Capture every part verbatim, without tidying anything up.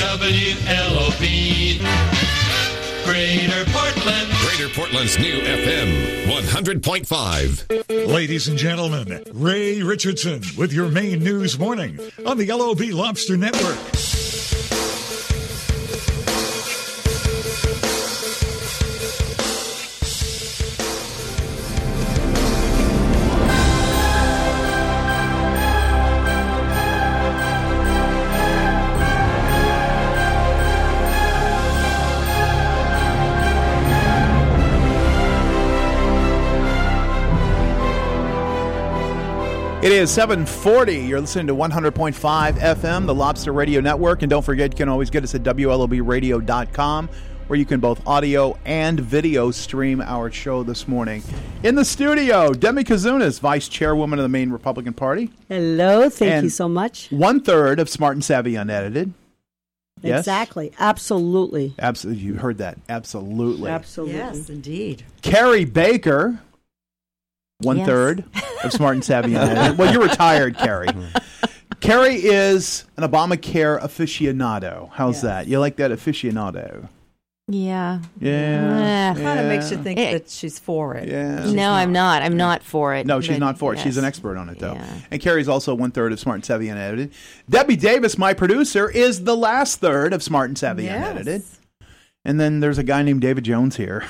W L O B. Greater Portland. Greater Portland's new F M, one hundred point five. Ladies and gentlemen, Ray Richardson with your main news morning on the L O B Lobster Network. It is seven forty. You're listening to one hundred point five F M, the Lobster Radio Network. And don't forget, you can always get us at W L O B radio dot com, where you can both audio and video stream our show this morning. In the studio, Demi Kazunas, Vice Chairwoman of the Maine Republican Party. Hello. Thank and you so much. One-third of Smart and Savvy Unedited. Yes? Exactly. Absolutely. Absolutely. You heard that. Absolutely. Absolutely. Yes, indeed. Carrie Baker. One Yes. third of Smart and Savvy Unedited. Well, you're retired, Carrie. Carrie is an Obamacare aficionado. How's Yes. that? You like that aficionado? Yeah. Yeah. Eh. Kind of makes you yeah. think It- that she's for it. Yeah. She's no, I'm not. I'm not for it. No, she's but not for it. yes. She's an expert on it, though. Yeah. And Carrie's also one third of Smart and Savvy Unedited. Debbie Davis, my producer, is the last third of Smart and Savvy Yes. Unedited. And then there's a guy named David Jones here.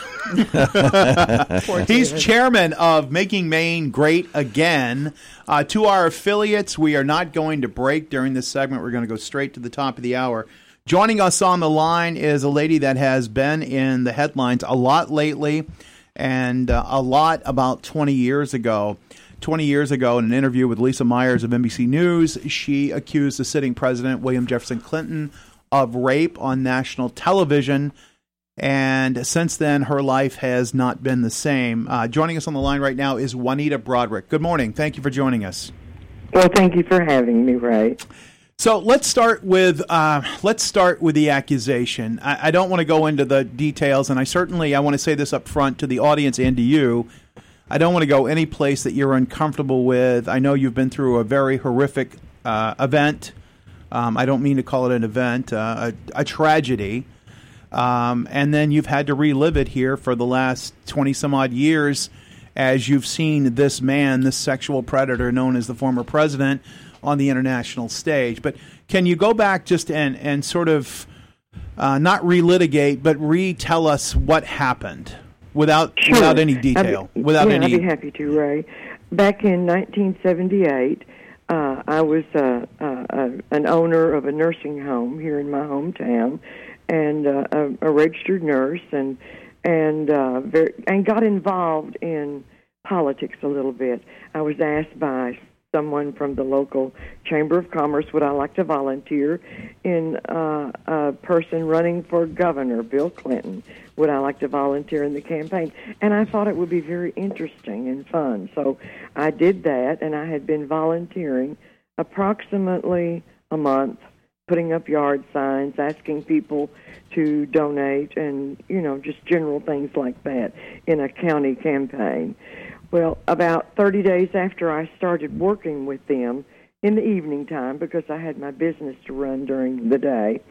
Poor He's David. chairman of Making Maine Great Again. Uh, to our affiliates, we are not going to break during this segment. We're going to go straight to the top of the hour. Joining us on the line is a lady that has been in the headlines a lot lately, and uh, a lot about twenty years ago. twenty years ago, in an interview with Lisa Myers of N B C News, she accused the sitting president, William Jefferson Clinton, of rape on national television. And since then, her life has not been the same. Uh, joining us on the line right now is Juanita Broderick. Good morning. Thank you for joining us. Well, thank you for having me, Ray. So let's start with uh, let's start with the accusation. I, I don't want to go into the details, and I certainly I want to say this up front to the audience and to you. I don't want to go any place that you're uncomfortable with. I know you've been through a very horrific uh, event. Um, I don't mean to call it an event, uh, a, a tragedy. Um, and then you've had to relive it here for the last twenty-some-odd years as you've seen this man, this sexual predator known as the former president, on the international stage. But can you go back just and, and sort of uh, not relitigate, but retell us what happened without Sure. without any detail, I'd be, without yeah, any... I'd be happy to, Ray. Back in nineteen seventy-eight, uh, I was uh, uh, uh, an owner of a nursing home here in my hometown, and uh, a, a registered nurse, and and uh, very, and got involved in politics a little bit. I was asked by someone from the local Chamber of Commerce would I like to volunteer in uh, a person running for governor, Bill Clinton. Would I like to volunteer in the campaign? And I thought it would be very interesting and fun. So I did that, and I had been volunteering approximately a month, putting up yard signs, asking people to donate, and, you know, just general things like that in a county campaign. Well, about thirty days after I started working with them in the evening time, because I had my business to run during the day,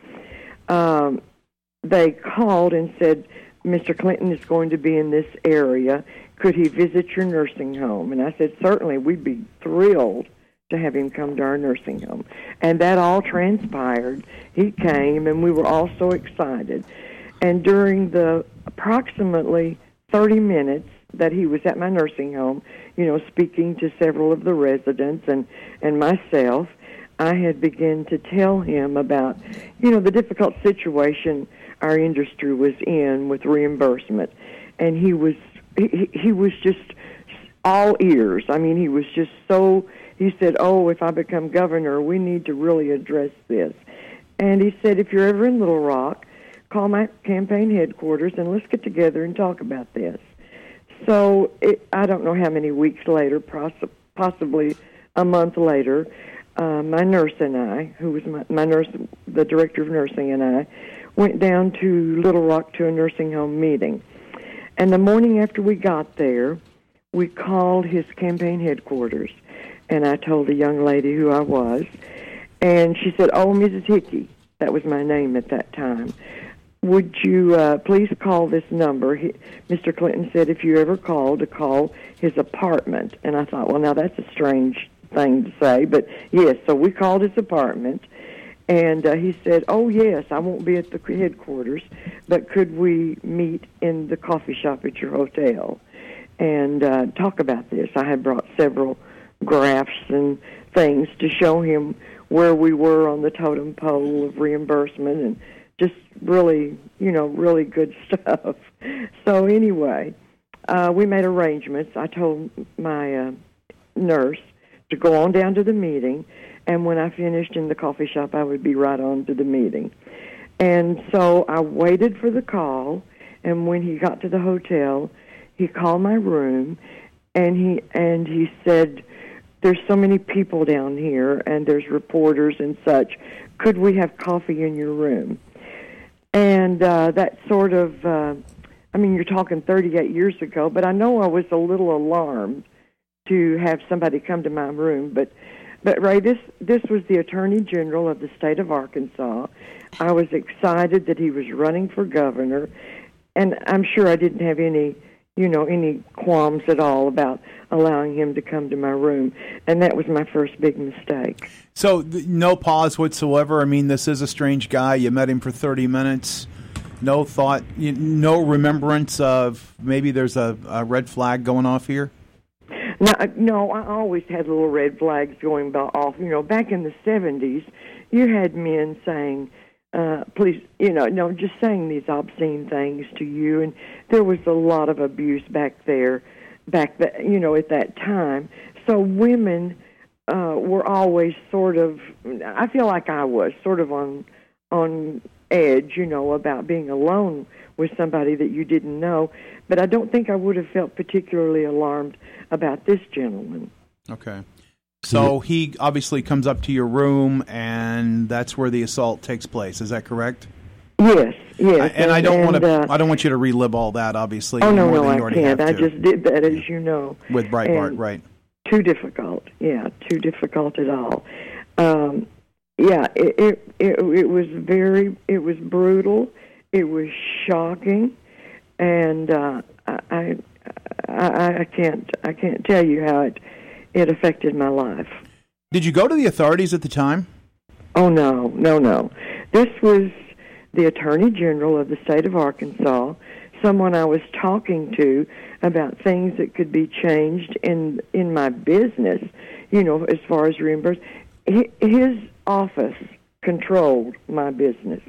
um, they called and said, Mister Clinton is going to be in this area. Could he visit your nursing home? And I said, certainly, we'd be thrilled to have him come to our nursing home. And that all transpired. He came, and we were all so excited. And during the approximately thirty minutes that he was at my nursing home, you know, speaking to several of the residents and, and myself, I had begun to tell him about, you know, the difficult situation our industry was in with reimbursement. And he was he, he was just all ears. I mean, he was just so, he said, oh, if I become governor, we need to really address this. And he said, if you're ever in Little Rock, call my campaign headquarters and let's get together and talk about this. So it, I don't know how many weeks later, poss- possibly a month later, uh, my nurse and I, who was my, my nurse, the director of nursing and I, went down to Little Rock to a nursing home meeting. And the morning after we got there, we called his campaign headquarters, and I told a young lady who I was, and she said, oh, Missus Hickey, That was my name at that time. Would you uh, please call this number? He, Mister Clinton said if you ever call, to call his apartment. And I thought, well, now that's a strange thing to say. But, yes, so we called his apartment. And uh, he said, oh, yes, I won't be at the headquarters, but could we meet in the coffee shop at your hotel and uh, talk about this? I had brought several graphs and things to show him where we were on the totem pole of reimbursement and just really, you know, really good stuff. So anyway, uh, we made arrangements. I told my uh, nurse to go on down to the meeting, and when I finished in the coffee shop, I would be right on to the meeting. And so I waited for the call, and when he got to the hotel, he called my room, and he and he said, there's so many people down here, and there's reporters and such. Could we have coffee in your room? And uh, that sort of, uh, I mean, you're talking thirty-eight years ago, but I know I was a little alarmed to have somebody come to my room, but But, Ray, this, this was the Attorney General of the state of Arkansas. I was excited that he was running for governor, and I'm sure I didn't have any, you know, any qualms at all about allowing him to come to my room, and that was my first big mistake. So th- no pause whatsoever? I mean, this is a strange guy. You met him for thirty minutes. No thought, you, no remembrance of maybe there's a, a red flag going off here? No, no, I always had little red flags going by off. You know, back in the seventies, you had men saying, uh, please, you know, no, just saying these obscene things to you. And there was a lot of abuse back there, back, th- you know, at that time. So women uh, were always sort of, I feel like I was sort of on on edge, you know, about being alone with somebody that you didn't know. But I don't think I would have felt particularly alarmed about this gentleman. Okay. So he obviously comes up to your room, and that's where the assault takes place. Is that correct? Yes, yes. I, and, and I don't want to. Uh, I don't want you to relive all that. Obviously. Oh no, more no, than I you already can't. have I to. just did that, as you know, with Breitbart, and right? Too difficult. Yeah, too difficult at all. Um, yeah, it, it it it was very. It was brutal. It was shocking, and uh, I, I I can't I can't tell you how it it affected my life. Did you go to the authorities at the time? Oh no, no, no. This was the Attorney General of the state of Arkansas, someone I was talking to about things that could be changed in in my business. You know, as far as reimbursement, his office controlled my business.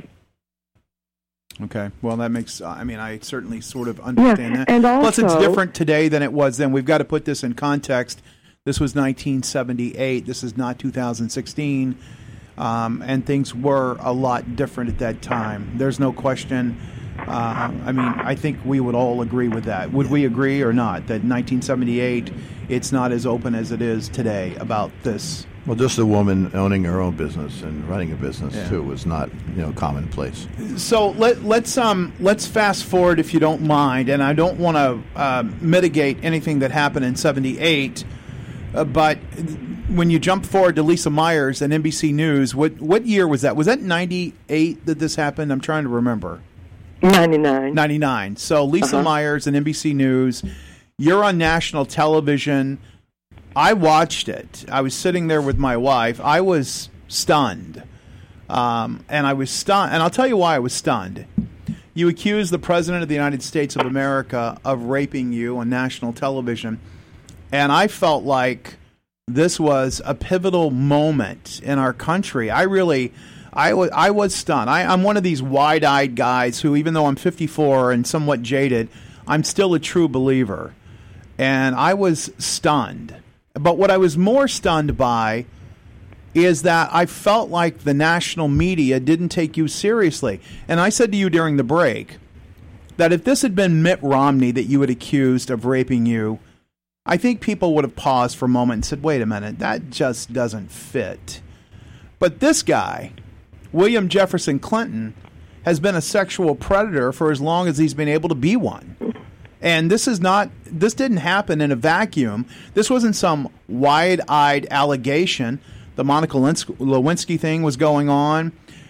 Okay. Well, that makes, I mean, I certainly sort of understand yeah, that. And also, plus, it's different today than it was then. We've got to put this in context. This was nineteen seventy-eight. This is not two thousand sixteen. Um, and things were a lot different at that time. There's no question. Uh, I mean, I think we would all agree with that. Would we agree or not that nineteen seventy-eight, it's not as open as it is today about this? Well, just a woman owning her own business and running a business yeah. too was not, you know, commonplace. So let, let's um let's fast forward, if you don't mind, and I don't want to uh, mitigate anything that happened in seventy-eight, uh, but when you jump forward to Lisa Myers and N B C News, what what year was that? Was that ninety-eight that this happened? I'm trying to remember. ninety-nine. ninety-nine. So Lisa uh-huh. Myers and N B C News, you're on national television. I watched it. I was sitting there with my wife. I was stunned. Um, and I was stunned. And I'll tell you why I was stunned. You accused the President of the United States of America of raping you on national television. And I felt like this was a pivotal moment in our country. I really, I was, I was stunned. I, I'm one of these wide-eyed guys who, even though I'm fifty-four and somewhat jaded, I'm still a true believer. And I was stunned. But what I was more stunned by is that I felt like the national media didn't take you seriously. And I said to you during the break that if this had been Mitt Romney that you had accused of raping you, I think people would have paused for a moment and said, wait a minute, that just doesn't fit. But this guy, William Jefferson Clinton, has been a sexual predator for as long as he's been able to be one. And this is not, this didn't happen in a vacuum. This wasn't some wide-eyed allegation. The Monica Lewinsky thing was going on.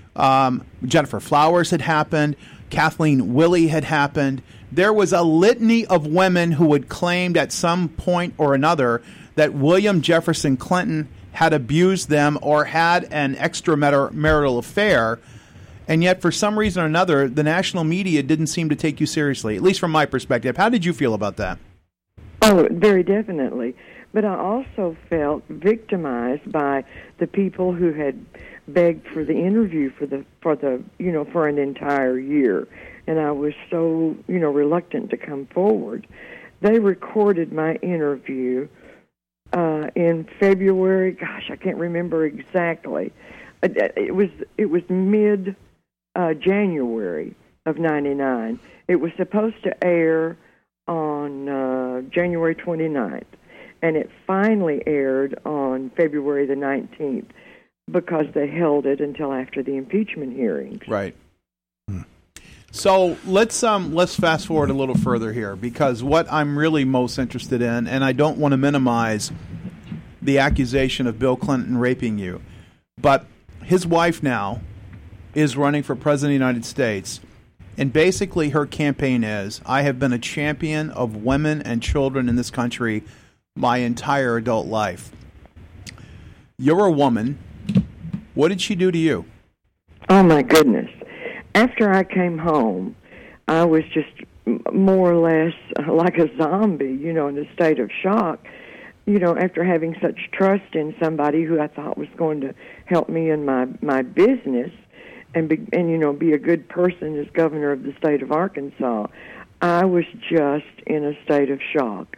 Um, Jennifer Flowers had happened. Kathleen Willey had happened. There was a litany of women who had claimed at some point or another that William Jefferson Clinton had abused them or had an extramarital affair. And yet, for some reason or another, the national media didn't seem to take you seriously, at least from my perspective. How did you feel about that? Oh, very definitely. But I also felt victimized by the people who had begged for the interview for the for the you know for an entire year, and I was so you know reluctant to come forward. They recorded my interview uh, in February. Gosh, I can't remember exactly. It was it was mid uh, January of ninety-nine. It was supposed to air on uh, January twenty-ninth, and it finally aired on February the nineteenth because they held it until after the impeachment hearings. Right. So let's um let's fast forward a little further here, because what I'm really most interested in, and I don't want to minimize the accusation of Bill Clinton raping you, but his wife now is running for president of the United States, and basically her campaign is, I have been a champion of women and children in this country my entire adult life. You're a woman. What did she do to you? Oh, my goodness. After I came home, I was just more or less like a zombie, you know, in a state of shock, you know, after having such trust in somebody who I thought was going to help me in my, my business and, be, and, you know, be a good person as governor of the state of Arkansas. I was just in a state of shock.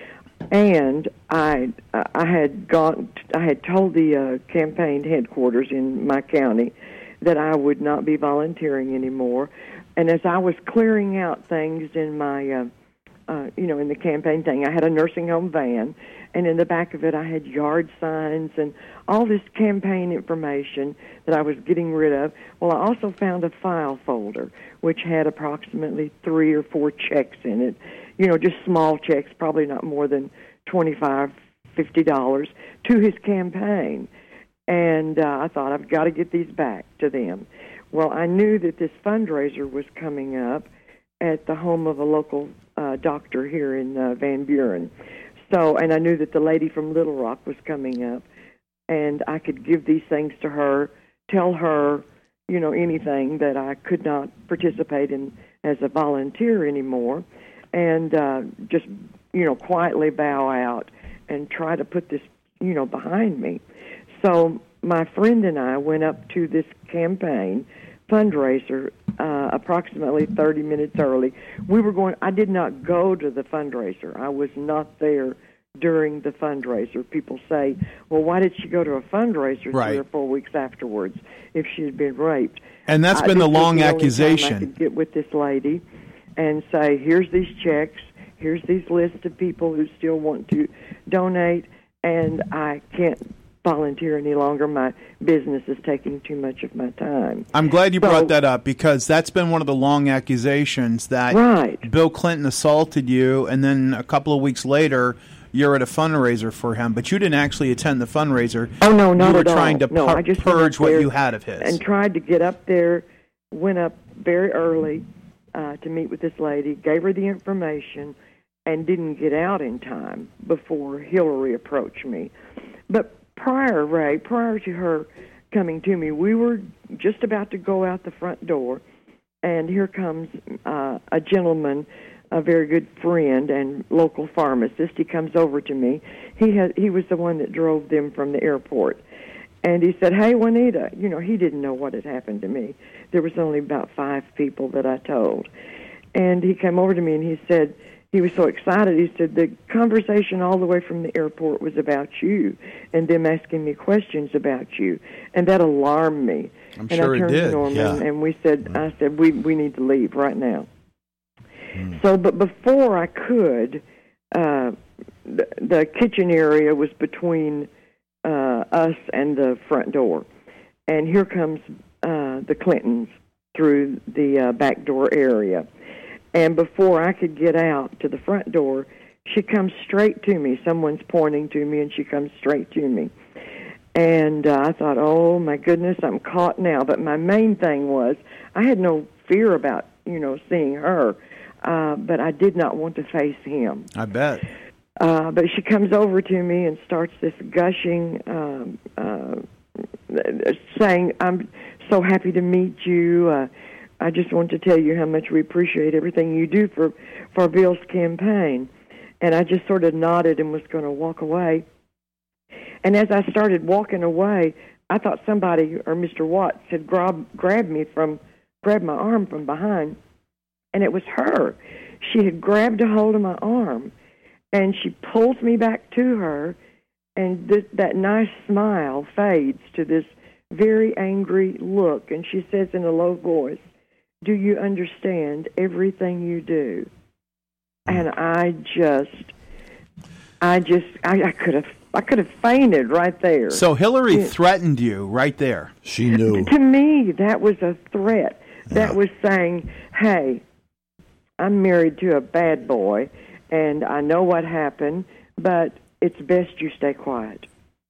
And I I had gone. I had told the uh, campaign headquarters in my county that I would not be volunteering anymore. And as I was clearing out things in my, uh, uh, you know, in the campaign thing, I had a nursing home van, and in the back of it I had yard signs and all this campaign information that I was getting rid of. Well, I also found a file folder which had approximately three or four checks in it. You know, just small checks, probably not more than twenty-five dollars, fifty dollars, to his campaign. And uh, I thought, I've got to get these back to them. Well, I knew that this fundraiser was coming up at the home of a local uh, doctor here in uh, Van Buren. So, and I knew that the lady from Little Rock was coming up, and I could give these things to her, tell her, you know, anything that I could not participate in as a volunteer anymore, and uh, just, you know, quietly bow out and try to put this, you know, behind me. So my friend and I went up to this campaign fundraiser uh, approximately thirty minutes early. We were going, I did not go to the fundraiser. I was not there during the fundraiser. People say, well, why did she go to a fundraiser right. three or four weeks afterwards if she had been raped? And that's I, been the long the accusation. I could get with this lady and say, here's these checks, here's these lists of people who still want to donate, and I can't volunteer any longer. My business is taking too much of my time. I'm glad you so, brought that up, because that's been one of the long accusations that right. Bill Clinton assaulted you, and then a couple of weeks later you're at a fundraiser for him, but you didn't actually attend the fundraiser. Oh, no, not You were at all. trying to no, pu- I just purge what there you had of his. And tried to get up there, went up very early uh, to meet with this lady, gave her the information, and didn't get out in time before Hillary approached me. But prior, Ray, prior to her coming to me, we were just about to go out the front door, and here comes uh, a gentleman, a very good friend and local pharmacist. He comes over to me. He had, he was the one that drove them from the airport. And he said, hey, Juanita, you know, he didn't know what had happened to me. There was only about five people that I told. And he came over to me and he said, he was so excited, he said, the conversation all the way from the airport was about you and them asking me questions about you. And that alarmed me. I'm and sure I it turned did. to Norman Yeah. and we said, mm. I said, we, we need to leave right now. Mm. So, but before I could, uh, the, the kitchen area was between uh, us and the front door. And here comes uh, the Clintons through the uh, back door area. And before I could get out to the front door, she comes straight to me. Someone's pointing to me, and she comes straight to me. And uh, I thought, oh, my goodness, I'm caught now. But my main thing was I had no fear about, you know, seeing her, uh, but I did not want to face him. I bet. Uh, but she comes over to me and starts this gushing, um, uh, saying, I'm so happy to meet you. Uh, I just want to tell you how much we appreciate everything you do for, for Bill's campaign. And I just sort of nodded and was going to walk away. And as I started walking away, I thought somebody, or Mister Watts, had grab, grabbed me from, grabbed my arm from behind, and it was her. She had grabbed a hold of my arm, and she pulls me back to her, and th- that nice smile fades to this very angry look, and she says in a low voice, "Do you understand everything you do?" And I just, I just, I, I could have, I could have fainted right there. So Hillary Yeah. threatened you right there. She knew. To me, that was a threat. That Yeah. was saying, hey, I'm married to a bad boy, and I know what happened, but it's best you stay quiet.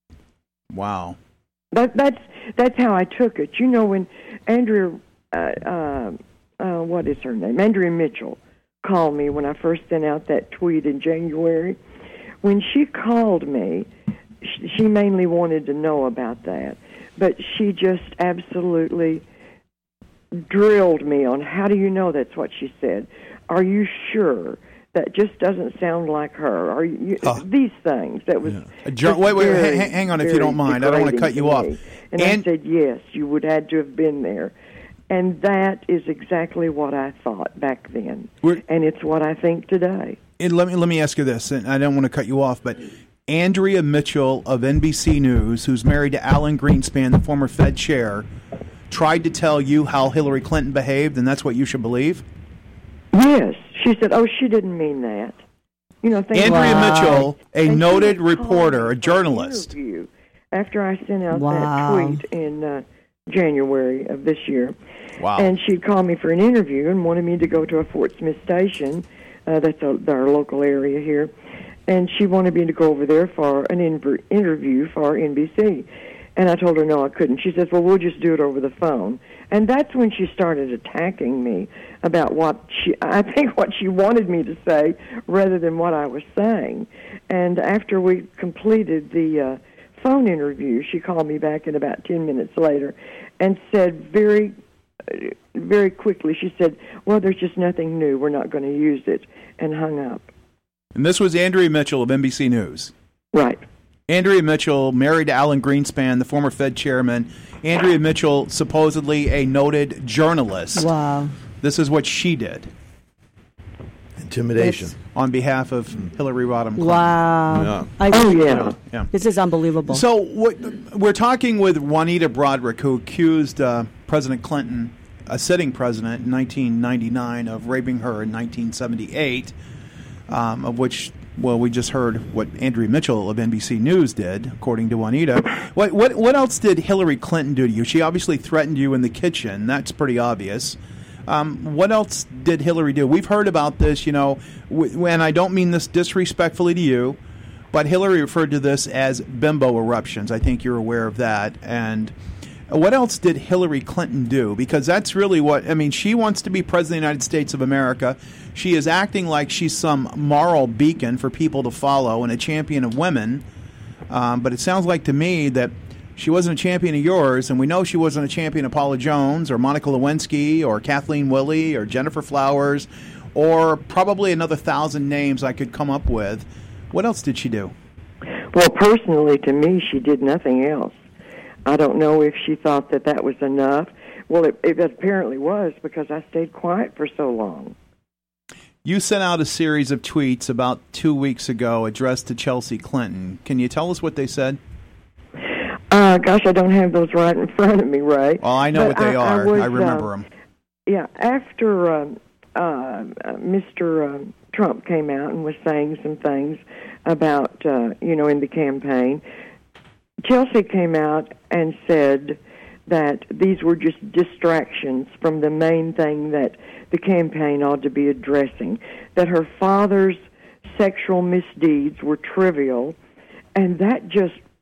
Wow. That, that's that's how I took it. You know, when Andrea, uh, uh, uh, what is her name? Andrea Mitchell called me when I first sent out that tweet in January. When she called me, she, she mainly wanted to know about that, but she just absolutely drilled me on, how do you know that's what she said? Are you sure? That just doesn't sound like her. Are you, Uh, these things that was yeah. Uh, Jo- just wait, wait, very, hang, hang on if you very don't mind. I don't want to cut degrading you to off. me. And, And- I said, yes, you would had to have been there. And that is exactly what I thought back then. We're- and it's what I think today. And let me let me ask you this, and I don't want to cut you off, but Andrea Mitchell of N B C News, who's married to Alan Greenspan, the former Fed chair, tried to tell you how Hillary Clinton behaved, and that's what you should believe? Yes. She said, oh, she didn't mean that. You know, things Andrea like Mitchell, a And she noted had called reporter, me a for an journalist. interview after I sent out Wow. that tweet in uh, January of this year. Wow. And she'd called me for an interview and wanted me to go to a Fort Smith station. Uh, that's a, our local area here. And she wanted me to go over there for an in- interview for N B C. And I told her, no, I couldn't. She says, well, we'll just do it over the phone. And that's when she started attacking me about what she, I think what she wanted me to say rather than what I was saying. And after we completed the uh, phone interview, she called me back in about ten minutes later and said very, uh, very quickly, she said, well, there's just nothing new. We're not going to use it, and hung up. And this was Andrea Mitchell of N B C News. Right. Andrea Mitchell, married to Alan Greenspan, the former Fed chairman. Andrea Mitchell, supposedly a noted journalist. Wow. This is what she did Intimidation. on behalf of Hillary Rodham Clinton. Wow. Yeah. I, Oh, yeah. Yeah. This is unbelievable. So what, we're talking with Juanita Broderick, who accused uh, President Clinton, a sitting president in nineteen ninety-nine, of raping her in nineteen seventy-eight, um, of which, well, we just heard what Andrea Mitchell of N B C News did, according to Juanita. What, what, what else did Hillary Clinton do to you? She obviously threatened you in the kitchen. That's pretty obvious. Um, what else did Hillary do? We've heard about this, you know, w- and I don't mean this disrespectfully to you, but Hillary referred to this as bimbo eruptions. I think you're aware of that. And what else did Hillary Clinton do? Because that's really what, I mean, she wants to be president of the United States of America. She is acting like she's some moral beacon for people to follow and a champion of women. Um, but it sounds like to me that she wasn't a champion of yours, and we know she wasn't a champion of Paula Jones or Monica Lewinsky or Kathleen Willey or Jennifer Flowers or probably another thousand names I could come up with. What else did she do? Well, personally, to me, she did nothing else. I don't know if she thought that that was enough. Well, it, it apparently was, because I stayed quiet for so long. You sent out a series of tweets about two weeks ago addressed to Chelsea Clinton. Can you tell us what they said? Uh, gosh, I don't have those right in front of me, Ray. Well, I know But what they I, are. I, was, I remember uh, them. Yeah, after um, uh, uh, Mister Um, Trump came out and was saying some things about, uh, you know, in the campaign, Chelsea came out and said that these were just distractions from the main thing that the campaign ought to be addressing, that her father's sexual misdeeds were trivial, and that just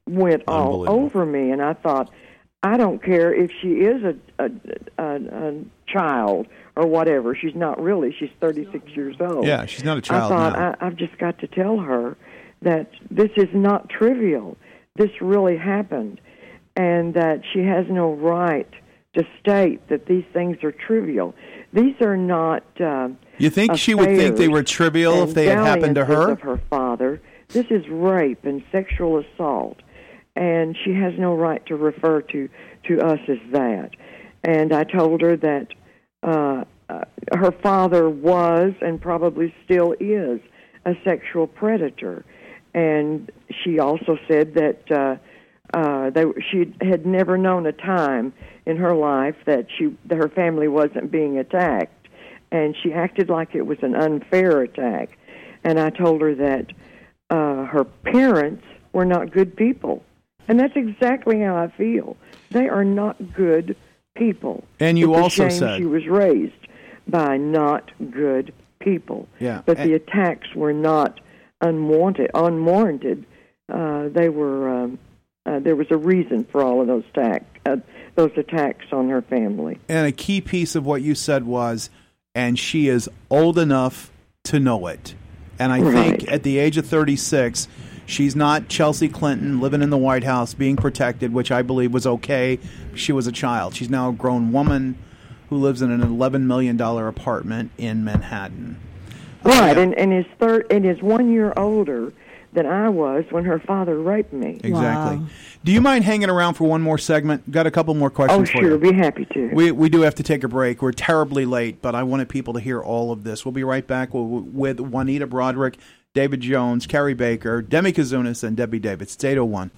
went all over me, and I thought, I don't care if she is a, a, a, a child or whatever. She's not really. She's thirty-six years old. Yeah, she's not a child I thought, now. I, I've just got to tell her that this is not trivial. This really happened, and that she has no right to state that these things are trivial. These are not. Uh, you think she would think they were trivial if they had happened to her? Of her father. This is rape and sexual assault, and she has no right to refer to, to us as that. And I told her that uh, uh, her father was and probably still is a sexual predator. And she also said that uh, uh, they, she had never known a time in her life that she that her family wasn't being attacked, and she acted like it was an unfair attack. And I told her that uh, her parents were not good people, and that's exactly how I feel. They are not good people. And you it's also a shame said she was raised by not good people. Yeah, but and the attacks were not unwanted, unwarranted. Uh, they were. Um, uh, there was a reason for all of those attacks. Uh, those attacks on her family. And a key piece of what you said was, and she is old enough to know it. And I right. think at the age of thirty-six, she's not Chelsea Clinton living in the White House being protected, which I believe was okay. She was a child. She's now a grown woman who lives in an eleven million dollars apartment in Manhattan. Right, Uh, and, and is third and is one year older than I was when her father raped me. Exactly. Wow. Do you mind hanging around for one more segment? Got a couple more questions Oh, for sure, you. be happy to. We we do have to take a break. We're terribly late, but I wanted people to hear all of this. We'll be right back with Juanita Broaddrick, David Jones, Carrie Baker, Demi Kazunas, and Debbie Davis. It's eight oh one.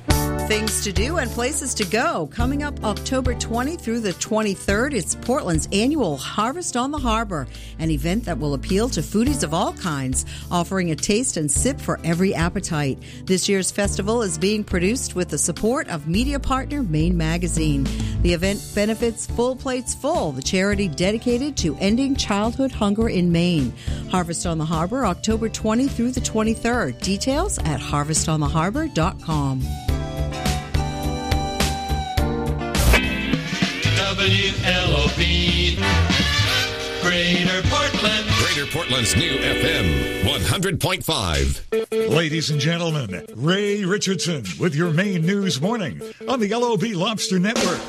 Things to do and places to go. Coming up October twentieth through the twenty-third, it's Portland's annual Harvest on the Harbor, an event that will appeal to foodies of all kinds, offering a taste and sip for every appetite. This year's festival is being produced with the support of media partner Maine Magazine. The event benefits Full Plates Full, the charity dedicated to ending childhood hunger in Maine. Harvest on the Harbor, October twentieth through the twenty-third. Details at harvest on the harbor dot com. W L O P, Greater Portland. Greater Portland's new F M, one hundred point five. Ladies and gentlemen, Ray Richardson with your main news morning on the L O B Lobster Network.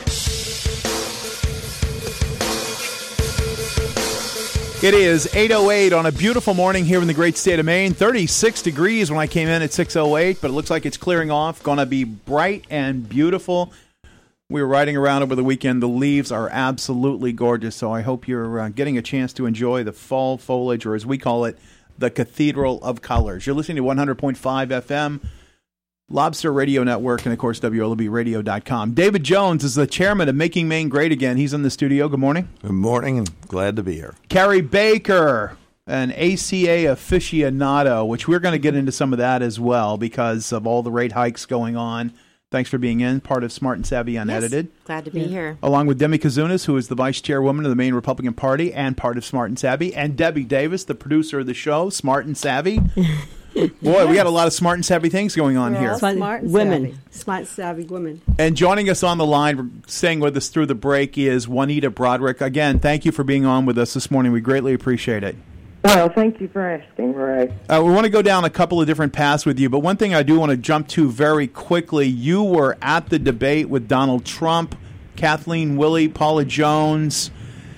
It is eight oh eight on a beautiful morning here in the great state of Maine. thirty-six degrees when I came in at six oh eight, but it looks like it's clearing off. Going to be bright and beautiful. We were riding around over the weekend. The leaves are absolutely gorgeous, so I hope you're uh, getting a chance to enjoy the fall foliage, or as we call it, the Cathedral of Colors. You're listening to one hundred point five F M, Lobster Radio Network, and, of course, W L O B radio dot com. David Jones is the chairman of Making Maine Great Again. He's in the studio. Good morning. Good morning, and glad to be here. Carrie Baker, an A C A aficionado, which we're going to get into some of that as well because of all the rate hikes going on. Thanks for being in, part of Smart and Savvy Unedited. Yes, glad to be here. Along with Demi Kazunas, who is the vice chairwoman of the Maine Republican Party and part of Smart and Savvy, and Debbie Davis, the producer of the show, Smart and Savvy. Boy, we got a lot of smart and savvy things going on here. Smart, Smart and women. savvy. Smart, savvy women. And joining us on the line, staying with us through the break, is Juanita Broaddrick. Again, thank you for being on with us this morning. We greatly appreciate it. Well, thank you for asking, Ray. Uh, we want to go down a couple of different paths with you, but one thing I do want to jump to very quickly, you were at the debate with Donald Trump, Kathleen Willey, Paula Jones,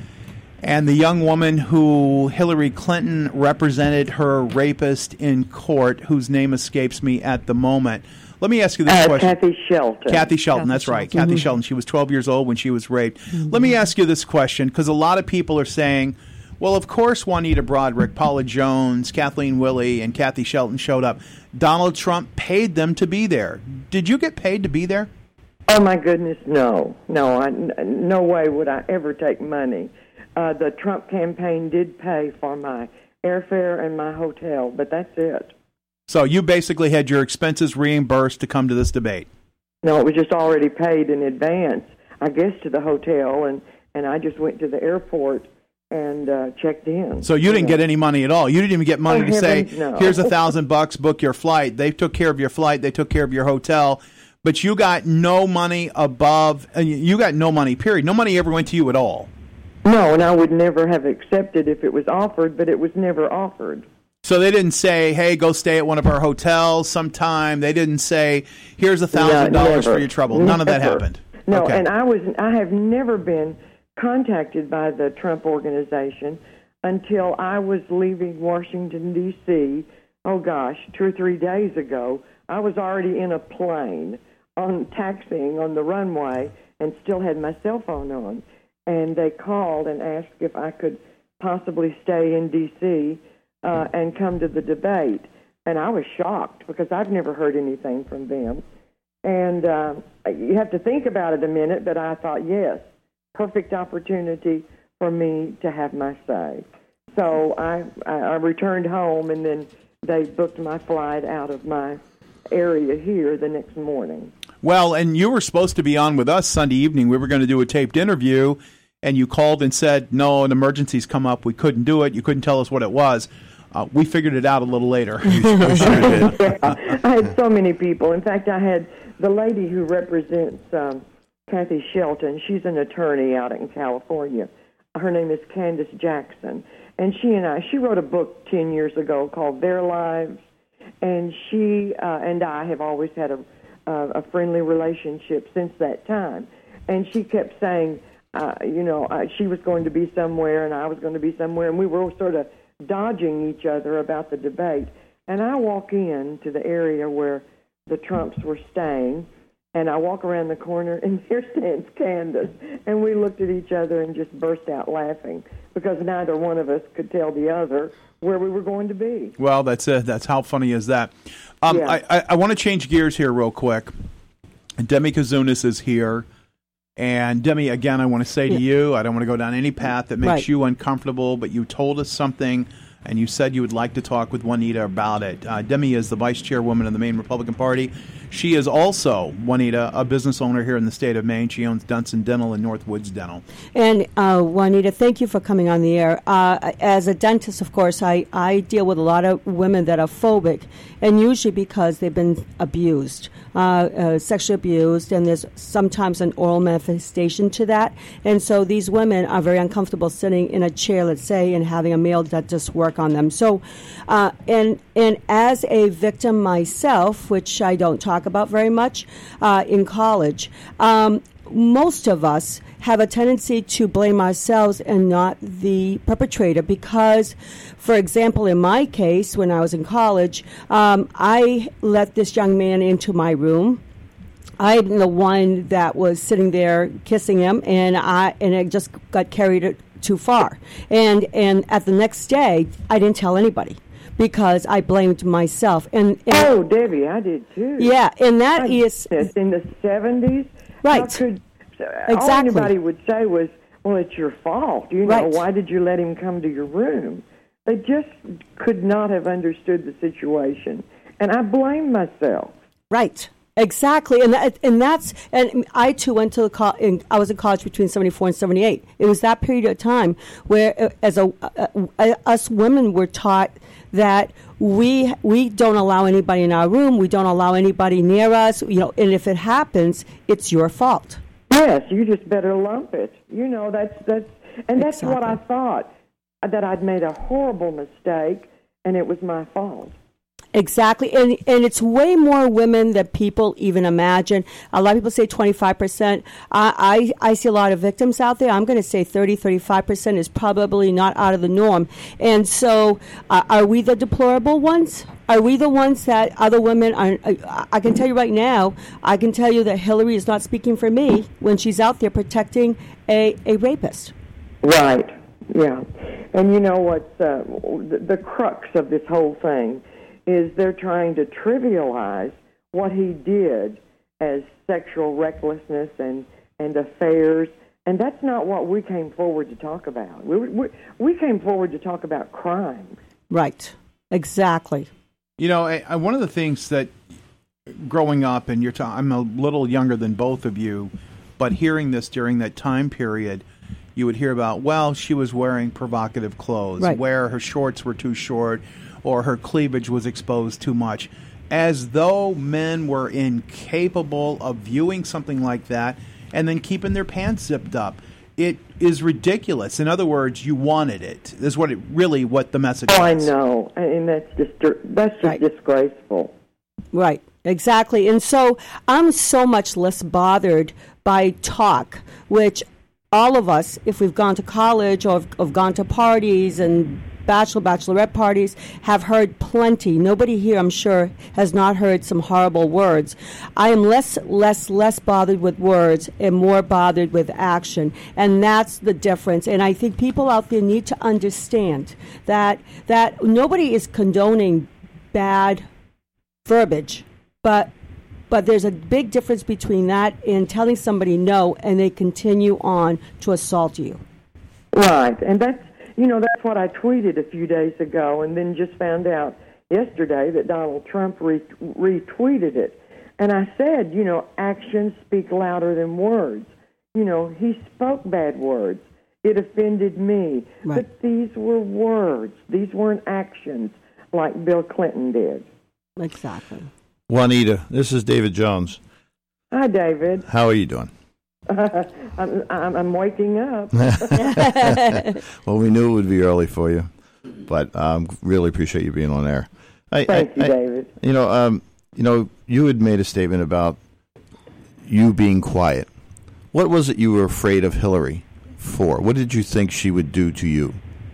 and the young woman who Hillary Clinton represented her rapist in court, whose name escapes me at the moment. Let me ask you this Uh, question. Kathy Shelton. Kathy Shelton, Kathy that's right. Shelton. Kathy Mhm. Shelton. She was twelve years old when she was raped. Let me ask you this question, because a lot of people are saying, well, of course Juanita Broaddrick, Paula Jones, Kathleen Willey, and Kathy Shelton showed up. Donald Trump paid them to be there. Did you get paid to be there? Oh, my goodness, no. No, I, n- no way would I ever take money. Uh, the Trump campaign did pay for my airfare and my hotel, but that's it. So you basically had your expenses reimbursed to come to this debate. No, it was just already paid in advance, I guess, to the hotel, and, and I just went to the airport and uh, checked in. So you didn't know. get any money at all. You didn't even get money Oh, to say, heavens, no. here's a thousand bucks, book your flight. They took care of your flight. They took care of your hotel. But you got no money above, uh, you got no money, period. No money ever went to you at all. No, and I would never have accepted if it was offered, but it was never offered. So they didn't say, hey, go stay at one of our hotels sometime. They didn't say, here's a thousand dollars for your trouble. None of that Never. happened. No, Okay. and I was I have never been contacted by the Trump organization until I was leaving Washington, D C, oh gosh, two or three days ago. I was already in a plane on taxiing on the runway and still had my cell phone on. And they called and asked if I could possibly stay in D C uh, and come to the debate. And I was shocked because I've never heard anything from them. And uh, you have to think about it a minute, but I thought, yes, perfect opportunity for me to have my say. So I, I, I returned home, and then they booked my flight out of my area here the next morning. Well, and you were supposed to be on with us Sunday evening. We were going to do a taped interview, and you called and said, no, an emergency's come up. We couldn't do it. You couldn't tell us what it was. Uh, we figured it out a little later. You sure did. Yeah, I had so many people. In fact, I had the lady who represents um, Kathy Shelton. She's an attorney out in California. Her name is Candace Jackson. And she and I, she wrote a book ten years ago called Their Lives. And she uh, and I have always had a, uh, a friendly relationship since that time. And she kept saying, uh, you know, uh, she was going to be somewhere and I was going to be somewhere. And we were all sort of dodging each other about the debate. And I walk in to the area where the Trumps were staying, and I walk around the corner, and there stands Candace. And we looked at each other and just burst out laughing because neither one of us could tell the other where we were going to be. Well, that's uh, that's how funny is that? Um, Yeah. I, I, I want to change gears here real quick. Demi Kazunas is here. And Demi, again, I want to say to you, I don't want to go down any path that makes Right. you uncomfortable, but you told us something, and you said you would like to talk with Juanita about it. Uh, Demi is the vice chairwoman of the Maine Republican Party. She is also, Juanita, a business owner here in the state of Maine. She owns Dunson Dental and Northwoods Dental. And uh, Juanita, thank you for coming on the air. Uh, as a dentist, of course, I, I deal with a lot of women that are phobic, and usually because they've been abused, uh, uh, sexually abused, and there's sometimes an oral manifestation to that. And so these women are very uncomfortable sitting in a chair, let's say, and having a male dentist work on them. So, uh, and and as a victim myself, which I don't talk about very much uh, in college, um, most of us have a tendency to blame ourselves and not the perpetrator because, for example, in my case, when I was in college, um, I let this young man into my room. I'm the one that was sitting there kissing him, and I and it just got carried too far. And and at the next day, I didn't tell anybody because I blamed myself. And, and Oh, Debbie, I did too. yeah, and that I is did this in the seventies. Right. How could, all Exactly. anybody would say was, well, it's your fault. You know, Right. why did you let him come to your room? They just could not have understood the situation. And I blame myself. right. Exactly, and that, and that's and I too went to the co- in, I was in college between seventy-four and seventy-eight. It was that period of time where, uh, as a uh, uh, us women were taught that we we don't allow anybody in our room, we don't allow anybody near us. You know, and if it happens, it's your fault. Yes, you just better lump it. You know, that's that's and that's what I Exactly. thought, that I'd made a horrible mistake and it was my fault. Exactly, and and it's way more women than people even imagine. A lot of people say twenty-five percent. I, I I see a lot of victims out there. I'm going to say thirty, thirty-five percent is probably not out of the norm. And so, uh, are we the deplorable ones? Are we the ones that other women are? I, I can tell you right now, I can tell you that Hillary is not speaking for me when she's out there protecting a, a rapist. Right, yeah. And you know what's uh, the, the crux of this whole thing is they're trying to trivialize what he did as sexual recklessness and, and affairs, and that's not what we came forward to talk about. We, we, we came forward to talk about crimes. Right, exactly. You know, I, I, one of the things that growing up, and you're ta- I'm a little younger than both of you, but hearing this during that time period, you would hear about, well, she was wearing provocative clothes, right. where her shorts were too short, or her cleavage was exposed too much, as though men were incapable of viewing something like that and then keeping their pants zipped up. It is ridiculous. In other words, you wanted it. This is what it really what the message oh, is. I know, and that's just that's just right. disgraceful. Right, exactly. And so I'm so much less bothered by talk, which all of us, if we've gone to college or have gone to parties and bachelor, bachelorette parties, have heard plenty. Nobody here, I'm sure, has not heard some horrible words. I am less, less, less bothered with words and more bothered with action. And that's the difference. And I think people out there need to understand that that nobody is condoning bad verbiage, but but there's a big difference between that and telling somebody no and they continue on to assault you. Right, and that's you know that's what I tweeted a few days ago, and then just found out yesterday that Donald Trump re- retweeted it. And I said, you know, actions speak louder than words. You know, he spoke bad words. It offended me, right. But these were words. These weren't actions like Bill Clinton did. Exactly. Juanita, this is David Jones. Hi, David. How are you doing? I'm, I'm, I'm waking up. Well, we knew it would be early for you, but um, really appreciate you being on air. I, Thank I, you, I, David. You know, um, you know, you had made a statement about you being quiet. What was it you were afraid of Hillary for? What did you think she would do to you?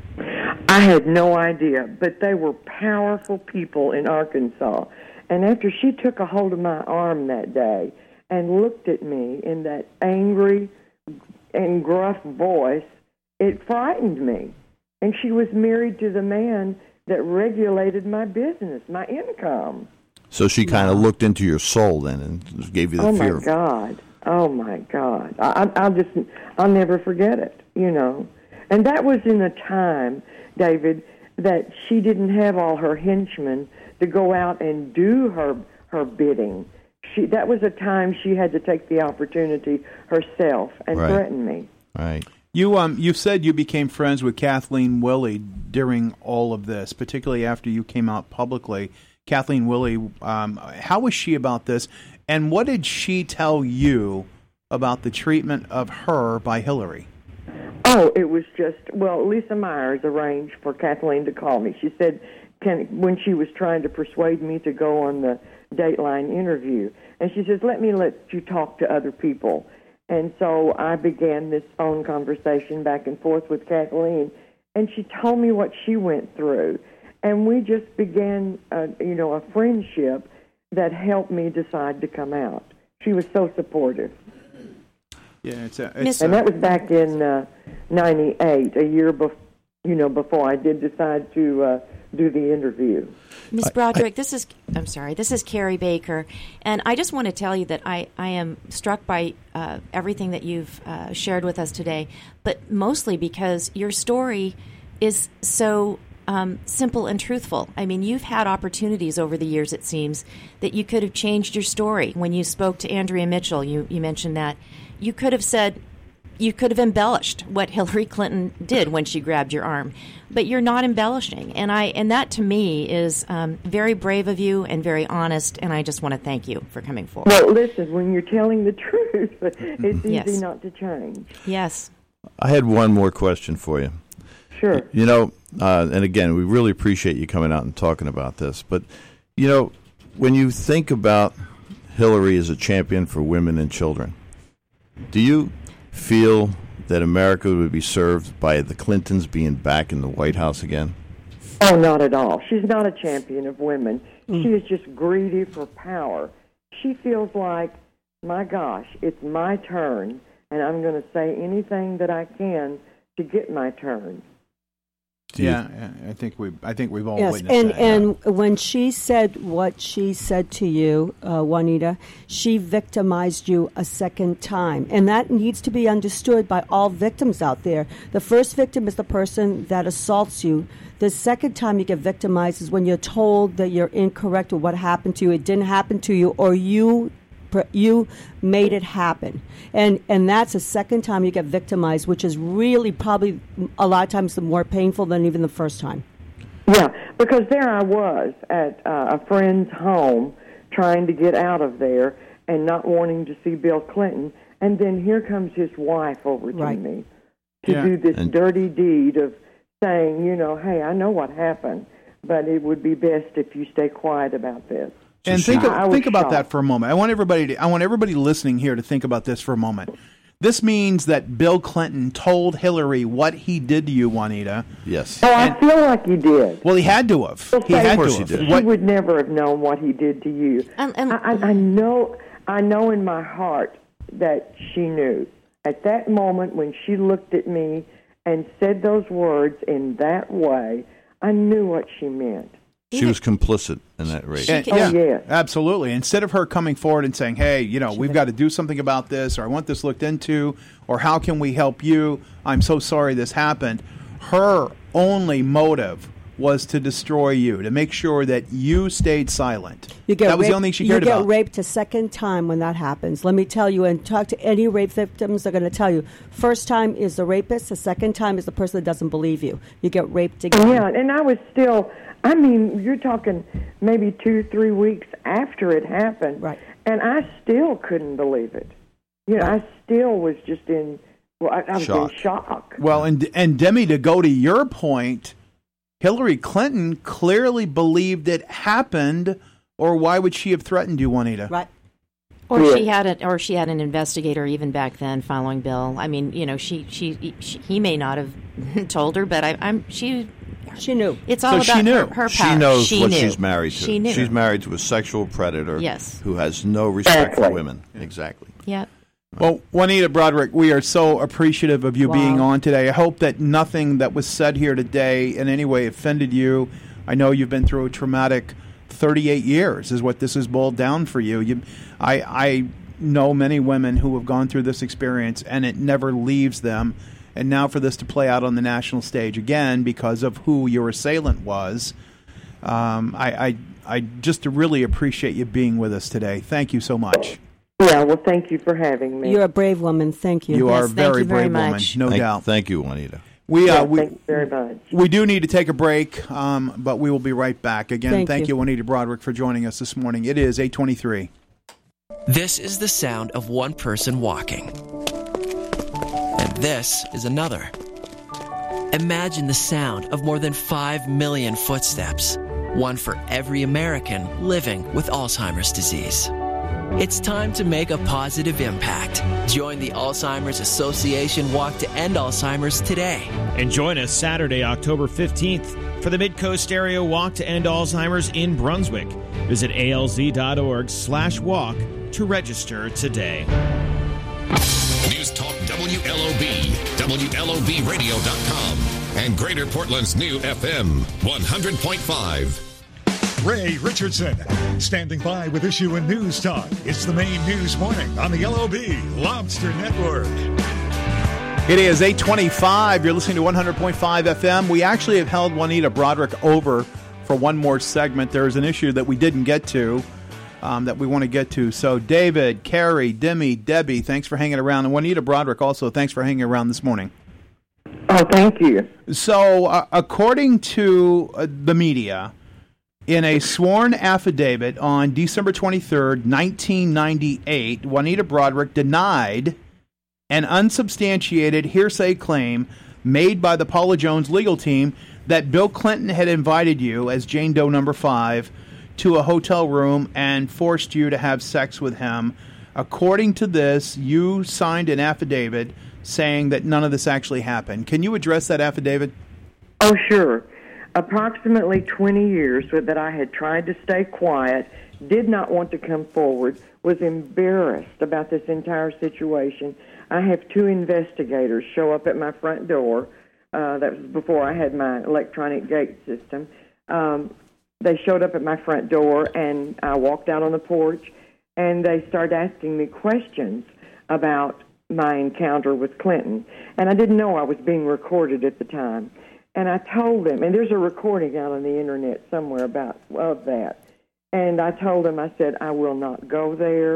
I had no idea, but they were powerful people in Arkansas. And after she took a hold of my arm that day and looked at me in that angry and gruff voice, it frightened me. And she was married to the man that regulated my business, my income. So she kind of looked into your soul then and gave you the oh fear. Oh, my God. Oh, my God. I, I'll just, I'll never forget it, you know. And that was in a time, David, that she didn't have all her henchmen to go out and do her her bidding. She that was a time she had to take the opportunity herself and right. threaten me. Right. You um you said you became friends with Kathleen Willey during all of this, particularly after you came out publicly. Kathleen Willey, um, how was she about this, and what did she tell you about the treatment of her by Hillary? Oh, it was just, well, Lisa Myers arranged for Kathleen to call me. She said, can, when she was trying to persuade me to go on the Dateline interview, and she says, let me let you talk to other people. And so I began this phone conversation back and forth with Kathleen, and she told me what she went through. And we just began, uh, you know, a friendship that helped me decide to come out. She was so supportive. Yeah, it's a, it's and that was back in uh, ninety-eight, a year before, you know, before I did decide to uh, do the interview. Miz Broderick, this is, I'm sorry, this is Carrie Baker, and I just want to tell you that I, I am struck by uh, everything that you've uh, shared with us today, but mostly because your story is so um, simple and truthful. I mean, you've had opportunities over the years, it seems, that you could have changed your story. When you spoke to Andrea Mitchell, you, you mentioned that. You could have said, you could have embellished what Hillary Clinton did when she grabbed your arm, but you're not embellishing, and I and that to me is um, very brave of you and very honest. And I just want to thank you for coming forward. Well, listen, when you're telling the truth, it's easy yes. not to change. Yes. I had one more question for you. Sure. You know, uh, and again, we really appreciate you coming out and talking about this. But you know, when you think about Hillary as a champion for women and children, do you feel that America would be served by the Clintons being back in the White House again? Oh, not at all. She's not a champion of women. Mm. She is just greedy for power. She feels like, my gosh, it's my turn, and I'm going to say anything that I can to get my turn. Yeah, I think we. I think we've all yes, witnessed and that. and yeah. when she said what she said to you, uh, Juanita, she victimized you a second time, and that needs to be understood by all victims out there. The first victim is the person that assaults you. The second time you get victimized is when you're told that you're incorrect or what happened to you. It didn't happen to you, or you per- you made it happen, and and that's the second time you get victimized, which is really probably a lot of times more painful than even the first time. Yeah, because there I was at uh, a friend's home trying to get out of there and not wanting to see Bill Clinton, and then here comes his wife over to Right. me to Yeah. do this And- dirty deed of saying, you know, hey, I know what happened, but it would be best if you stay quiet about this. And she- think I was think about shocked. that for a moment. I want everybody to, I want everybody listening here to think about this for a moment. This means that Bill Clinton told Hillary what he did to you, Juanita. Yes. Oh, I feel like you did. Well, he had to have. He Of had course to he have. did. He What- would never have known what he did to you. Um, um, I, I, I know, I know in my heart that she knew. At that moment when she looked at me and said those words in that way, I knew what she meant. She was complicit in that rape. And- Oh, yeah, yes. absolutely. Instead of her coming forward and saying, "Hey, you know, we've got to do something about this," or "I want this looked into," or "How can we help you? I'm so sorry this happened," her only motive was to destroy you, to make sure that you stayed silent. You get that was raped, the only thing she you cared get about. raped a second time when that happens. Let me tell you, and talk to any rape victims, they're going to tell you, first time is the rapist, the second time is the person that doesn't believe you. You get raped again. Yeah, and I was still, I mean, you're talking maybe two, three weeks after it happened. Right. And I still couldn't believe it. You know, I still was just in, well, I, I was Shock. in shock. Well, and and Demi, to go to your point, Hillary Clinton clearly believed it happened, or why would she have threatened you, Juanita? Right. Or Yeah. she had a, or she had an investigator even back then following Bill. I mean, you know, she she, she he may not have told her, but I, I'm she. She knew. It's all So about she knew. her, her She power. knows she what knew. she's married to. She knew. She's married to a sexual predator Yes. who has no respect for Exactly. women. Exactly. Yep. Well, Juanita Broderick, we are so appreciative of you Wow. being on today. I hope that nothing that was said here today in any way offended you. I know you've been through a traumatic thirty-eight years is what this has boiled down for you. you I, I know many women who have gone through this experience, and it never leaves them. And now for this to play out on the national stage again because of who your assailant was, um, I, I, I just really appreciate you being with us today. Thank you so much. Yeah, well, thank you for having me. You're a brave woman. Thank you. You are a Yes, thank very you very brave woman, much. no thank, doubt. Thank you, Juanita. We, yeah, uh, we, thank you very much. we do need to take a break, um, but we will be right back. Again, Thank thank, you. you, Juanita Broderick, for joining us this morning. It is eight twenty-three. This is the sound of one person walking. And this is another. Imagine the sound of more than five million footsteps, one for every American living with Alzheimer's disease. It's time to make a positive impact. Join the Alzheimer's Association Walk to End Alzheimer's today. And join us Saturday, October fifteenth for the Mid-Coast Area Walk to End Alzheimer's in Brunswick. Visit alz.org slash walk to register today. News Talk W L O B, W L O B radio dot com, and Greater Portland's new F M one hundred point five. Ray Richardson, standing by with Issue and News Talk. It's the main news morning on the L O B Lobster Network. It is eight twenty-five. You're listening to one hundred point five F M. We actually have held Juanita Broderick over for one more segment. There's an issue that we didn't get to um, that we want to get to. So David, Carrie, Demi, Debbie, thanks for hanging around. And Juanita Broderick also, thanks for hanging around this morning. Oh, thank you. So uh, according to uh, the media, in a sworn affidavit on December twenty-third, nineteen ninety-eight, Juanita Broderick denied an unsubstantiated hearsay claim made by the Paula Jones legal team that Bill Clinton had invited you as Jane Doe number five to a hotel room and forced you to have sex with him. According to this, you signed an affidavit saying that none of this actually happened. Can you address that affidavit? Oh, sure. Approximately twenty years that I had tried to stay quiet, did not want to come forward, was embarrassed about this entire situation. I have two investigators show up at my front door. Uh, that was before I had my electronic gate system. Um, they showed up at my front door, and I walked out on the porch, and they started asking me questions about my encounter with Clinton. And I didn't know I was being recorded at the time. And I told them, and there's a recording out on the internet somewhere about of that. And I told them, I said, I will not go there.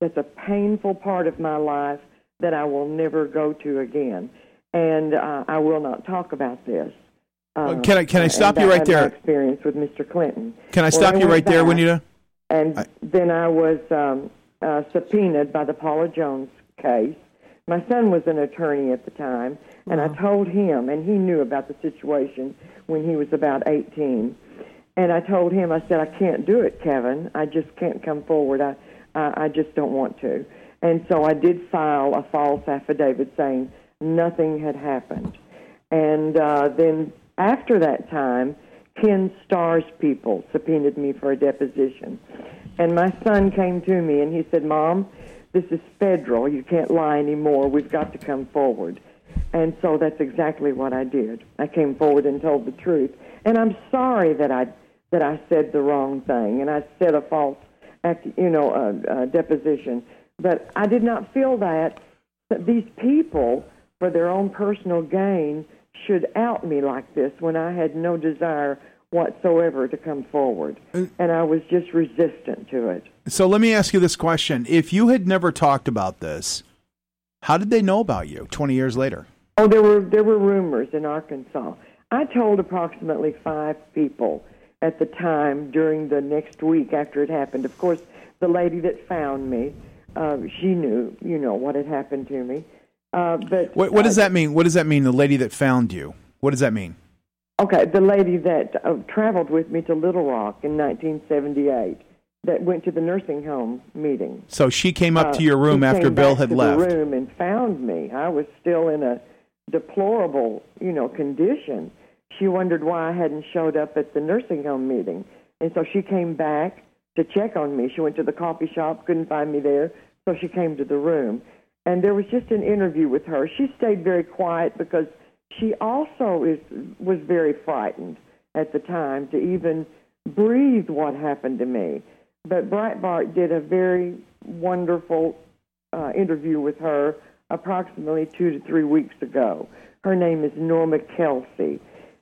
that's a painful part of my life that I will never go to again. And uh, I will not talk about this. Uh, can I can I stop you right there? My experience with Mister Clinton. Can I stop well, you right there, Juanita? And I, then I was um, uh, subpoenaed by the Paula Jones case. My son was an attorney at the time, and uh-huh. I told him, and he knew about the situation when he was about eighteen. And I told him, I said, I can't do it, Kevin. I just can't come forward. I, I, I just don't want to. And so I did file a false affidavit saying nothing had happened. And uh, then after that time, Ken Starr's people subpoenaed me for a deposition. And my son came to me and he said, Mom, this is federal. You can't lie anymore. We've got to come forward. And so that's exactly what I did. I came forward and told the truth. And I'm sorry that I that I said the wrong thing and I said a false, you know, uh, uh, deposition. But I did not feel that, that these people, for their own personal gain, should out me like this when I had no desire whatsoever to come forward. And I was just resistant to it. So let me ask you this question. If you had never talked about this, how did they know about you twenty years later? Oh, there were there were rumors in Arkansas. I told approximately five people at the time during the next week after it happened. Of course, the lady that found me, uh, she knew, you know, what had happened to me. Uh, but what, what does uh, that mean? What does that mean? The lady that found you. What does that mean? Okay, the lady that uh, traveled with me to Little Rock in nineteen seventy-eight, that went to the nursing home meeting. So she came up uh, to your room she after came Bill back had to left. The room and found me. I was still in a deplorable, you know, condition. She wondered why I hadn't showed up at the nursing home meeting, and so she came back to check on me. She went to the coffee shop, couldn't find me there, so she came to the room. And there was just an interview with her. She stayed very quiet because she also is was very frightened at the time to even breathe what happened to me. But Breitbart did a very wonderful uh, interview with her approximately two to three weeks ago. Her name is Norma Kelsey,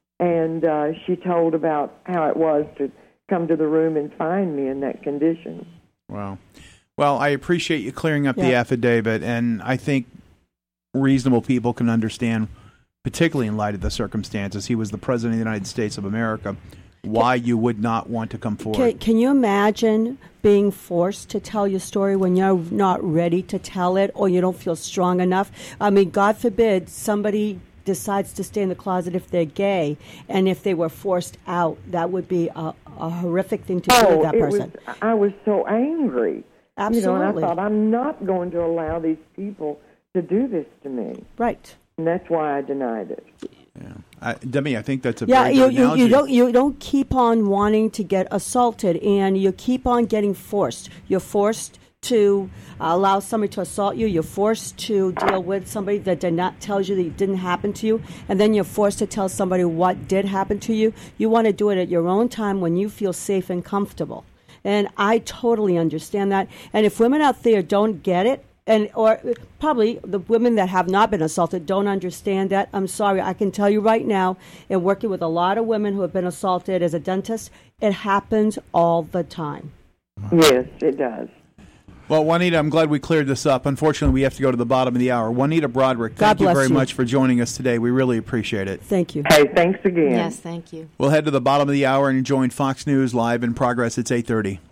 and uh, she told about how it was to come to the room and find me in that condition. Wow. Well, I appreciate you clearing up Yeah. the affidavit, and I think reasonable people can understand, particularly in light of the circumstances. He was the President of the United States of America. Why you would not want to come forward. Can, can you imagine being forced to tell your story when you're not ready to tell it or you don't feel strong enough? I mean, God forbid somebody decides to stay in the closet if they're gay, and if they were forced out, that would be a, a horrific thing to do Oh, to that it person. was, I was so angry. Absolutely. You know, and I thought, I'm not going to allow these people to do this to me. Right. And that's why I denied it. Yeah. I, Demi, I think that's a Yeah, very you, good you, analogy. you don't you don't keep on wanting to get assaulted, and you keep on getting forced. You're forced to allow somebody to assault you. You're forced to deal with somebody that did not tell you that it didn't happen to you, and then you're forced to tell somebody what did happen to you. You want to do it at your own time when you feel safe and comfortable. And I totally understand that. And if women out there don't get it, and or probably the women that have not been assaulted don't understand that, I'm sorry. I can tell you right now, in working with a lot of women who have been assaulted as a dentist, it happens all the time. Yes, it does. Well, Juanita, I'm glad we cleared this up. Unfortunately, we have to go to the bottom of the hour. Juanita Broderick, God thank you bless very you. much for joining us today. We really appreciate it. Thank you. Hey, thanks again. Yes, thank you. We'll head to the bottom of the hour and join Fox News Live in progress. It's eight thirty.